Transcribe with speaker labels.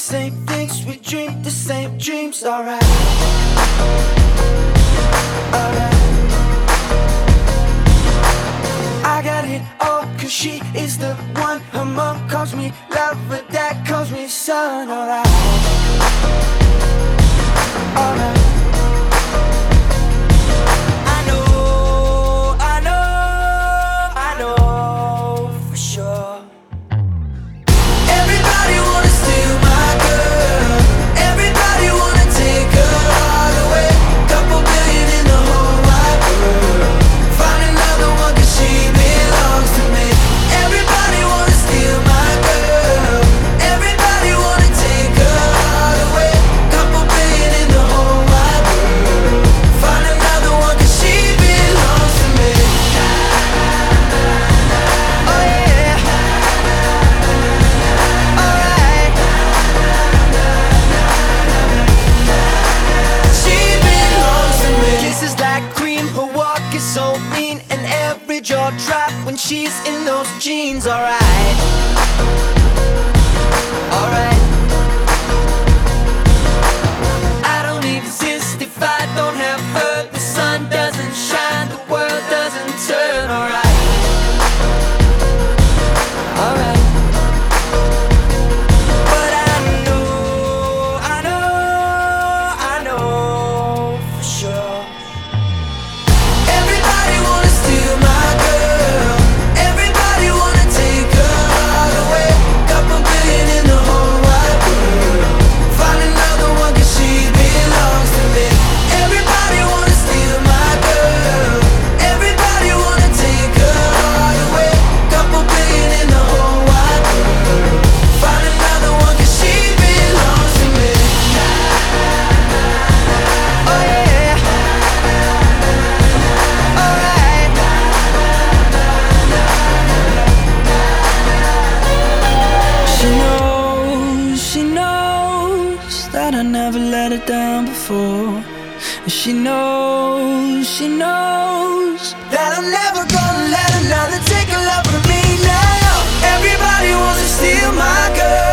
Speaker 1: same things, we dream the same dreams. Alright, alright. I got it all, cause she is the one. Her mom calls me love, but dad calls me son. Alright, alright. So mean, and every jaw drop when she's in those jeans. Alright, alright. I don't exist if I don't have her. The sun doesn't shine, the world doesn't turn. Alright, alright. But I know for sure. That I never let her down before. And she knows that I'm never gonna let another take a love from me now. Everybody wants to steal my girl.